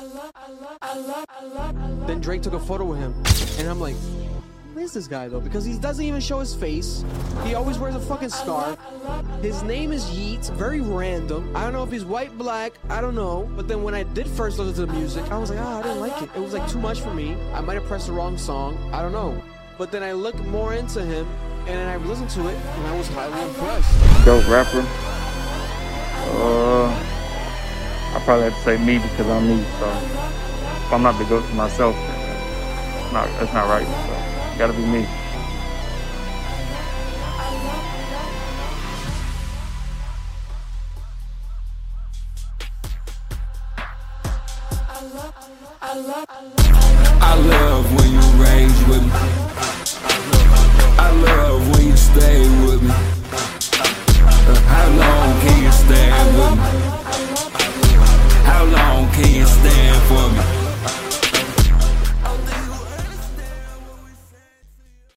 Then Drake took a photo with him, and I'm like, who is this guy though? Because he doesn't even show his face. He always wears a fucking scarf. His name is Yeats, very random. I don't know if he's white, black, I don't know. But then when I did first listen to the music, I was like, I didn't like it. It was like too much for me. I might have pressed the wrong song, I don't know. But then I looked more into him, and then I listened to it, and I was highly impressed. Dope rapper. I probably have to say me because I'm me. So if I'm not the GOAT to myself, that's not right. So gotta be me. I love when you rage with me. I love when you stay with me. How long can you stand with me? How long can you